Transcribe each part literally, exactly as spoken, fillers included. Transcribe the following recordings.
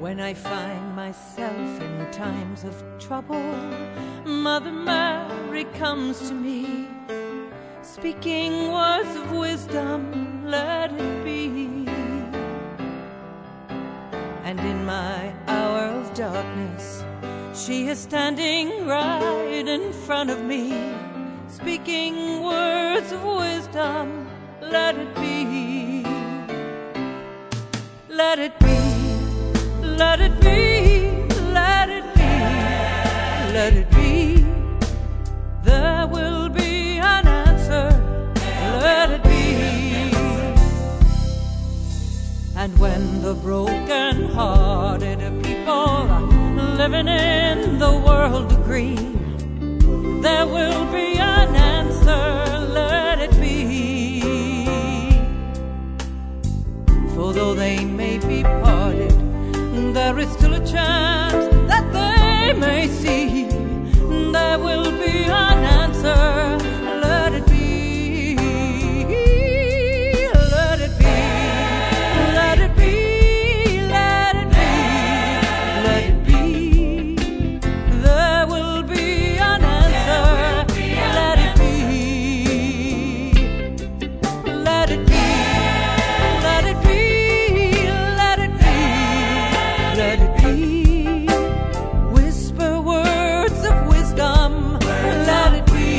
When I find myself in times of trouble, Mother Mary comes to me, speaking words of wisdom, let it be. And in my hour of darkness, she is standing right in front of me, speaking words of wisdom, let it be. Let it be, let it be, let it be, let it be. There will be an answer, let it be. And when the broken-hearted people living in the world agree, there will be an answer, let it be. For though they may be parted, there is still a chance that they may see. There will be an answer, let it be. Let it be, let it be, let it be, let it be. There will be an answer, let it be. Let it be, let it be, let it be, let it be. Whisper words of wisdom, let it be.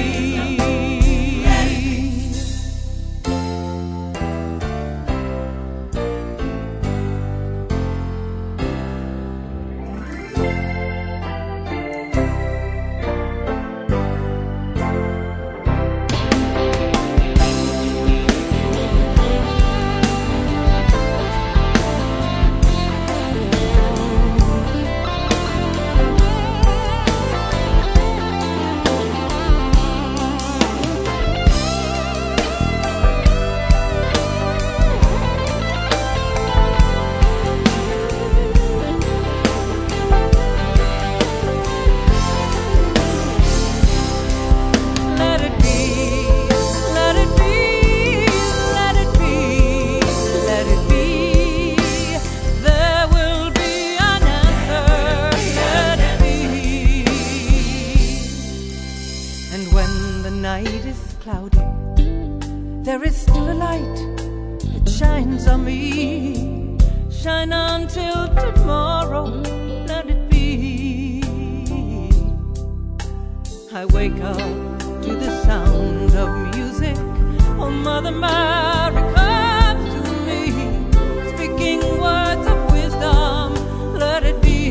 Night is cloudy, there is still a light that shines on me. Shine on till tomorrow, let it be. I wake up to the sound of music. Oh, Mother Mary comes to me, speaking words of wisdom, let it be.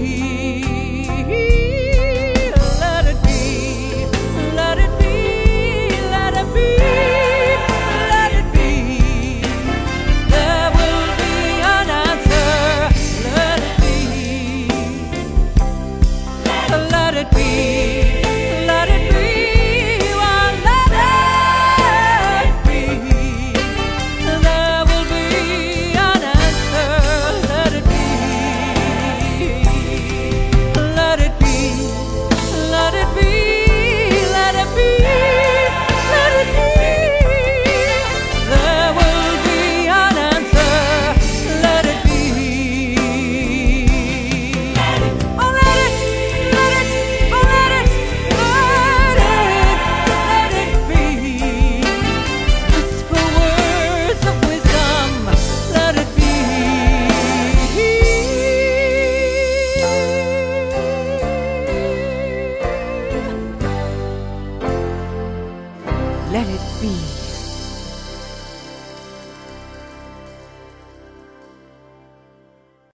Let it be, let it be. Let it be, let it be. There will be an answer, let it be. Let it be, let it be, well, let it be. There will be an answer, let it be. Let it be, let it be, let it be. Let it be.